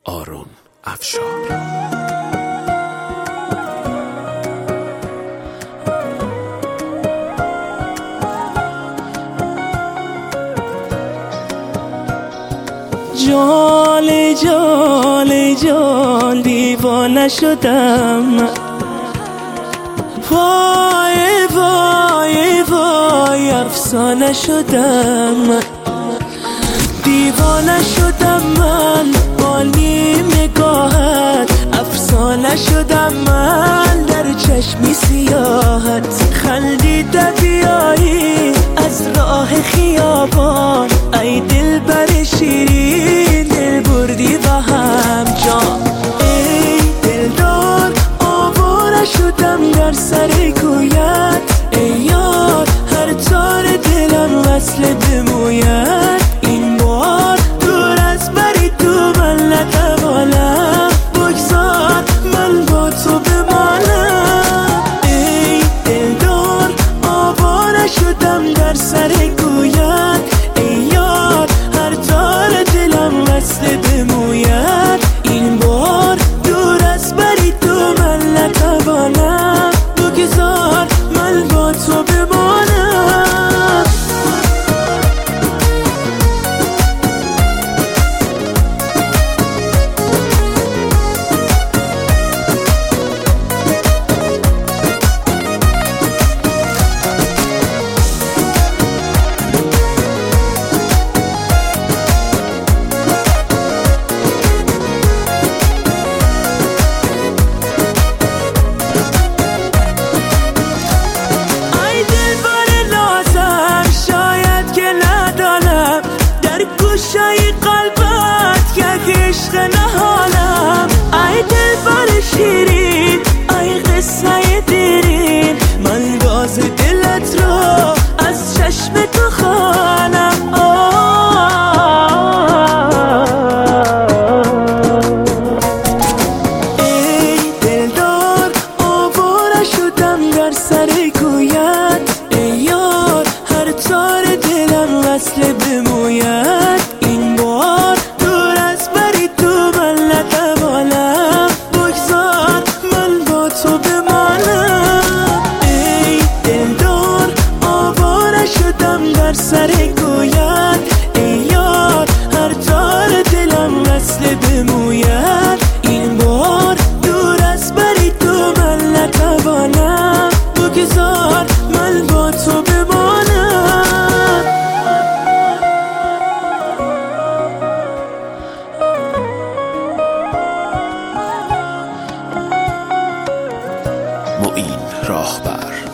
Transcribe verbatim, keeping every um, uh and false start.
آرون افشار. جال جال جال دیوانه شدم، وای وای وای افسانه شدم، دیوانه شدم من با نیم نگاهت، افسانه شدم من در چشمی سیاحت، خندیده بیایی از راه خیابان، ای دل بر شیرین دل بردی و هم جان، ای دلدار آواره شدم در سر کویت، ای یار هر تار دلم وصل بموید، این بار دور از بری تو من نتوانم، بگذار من با تو بمانم، ای دلدار آواره شدم در سر کویت، ای یار هر تار دلم وصل بموید، این بار دور از بری تو من نتوانم، بگذار من با تو بمانم. گوشه قلبت یک عشق نهانم، ای دل بر شیرین ای قصه دیرین، من راز دلت رو از چشم تو خوانم، ای دلدار آواره شدم در سر کویت، ای یار هر تار دلم وصل بموید، این بار دور از بری تو من نتوانم، بگذار من با تو بمانم، ای دلدار آواره شدم در سر کویت، ای یار هر تار دلم وصل بموید، این بار دور از بری تو من نتوانم، بگذار من با تو بمانم. معین راهبر.